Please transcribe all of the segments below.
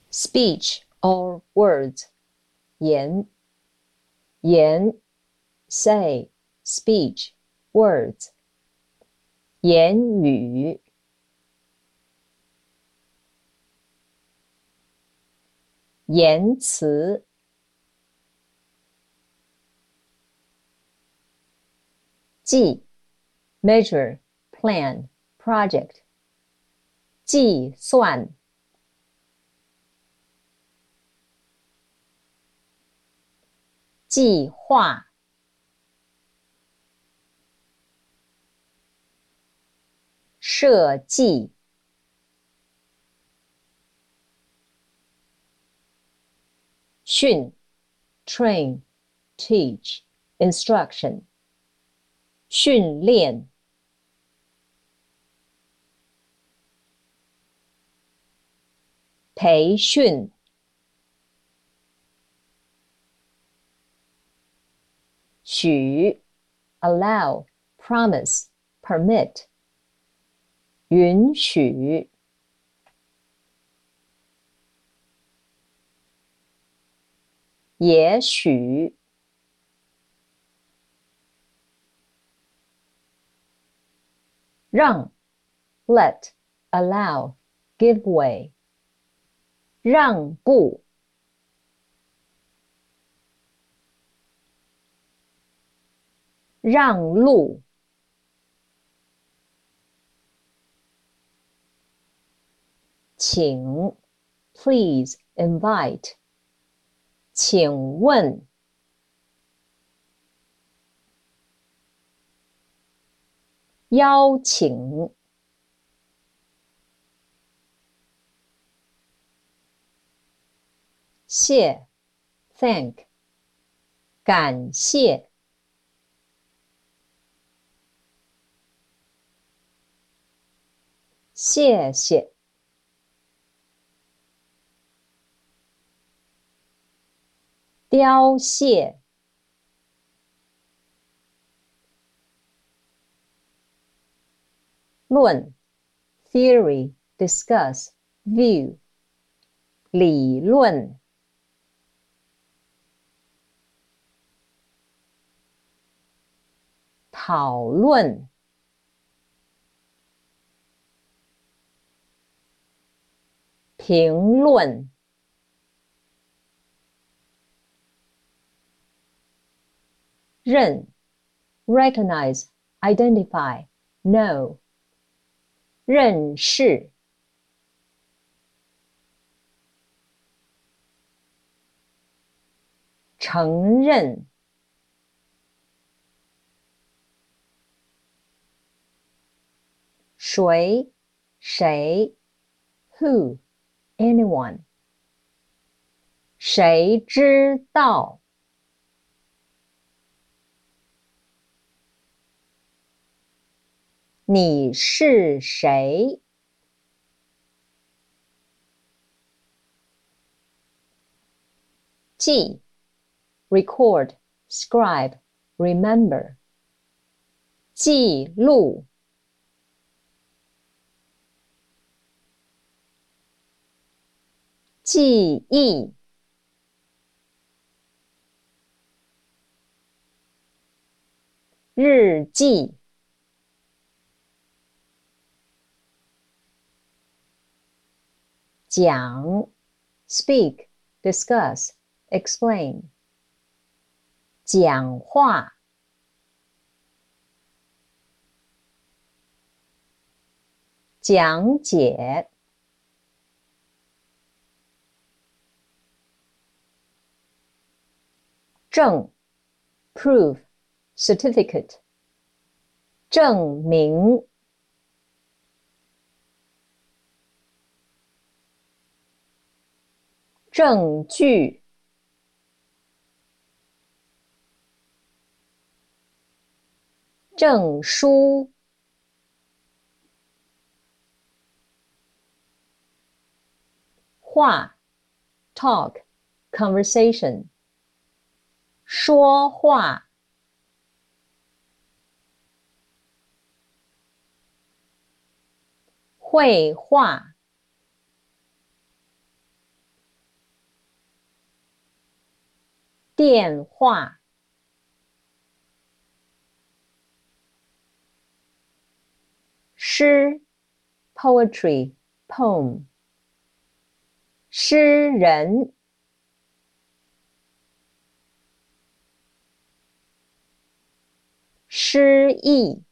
speech or words 言 言 say speech words 言语言辞计 measure plan project 计算计划设计训 train teach instruction 训练培训许 allow promise permit 允许也许让 let allow give way 让步让路请 please invite 请问邀请谢 thank 感谢谢谢凋谢论 theory discuss view 理论讨论评论认 recognize identify know 认识承认谁谁 who anyone 谁知道你是谁记 record scribe remember 记录记忆日记讲 speak discuss explain 讲话讲解证 prove certificate 证明证据证书话 talk conversation 说话绘画电话，诗 poetry poem， 诗人，诗意，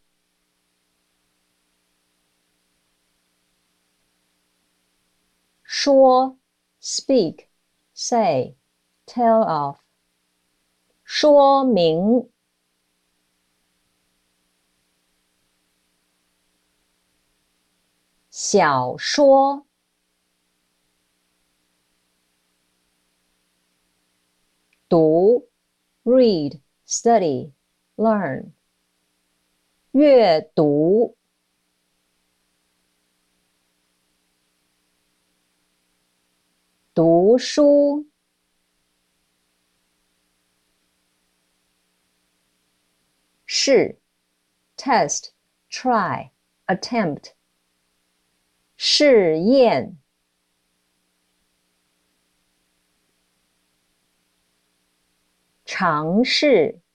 说 speak say tell of， 说明，小说，读 read study learn， 阅读，读书，试 test try attempt， 试验，尝试，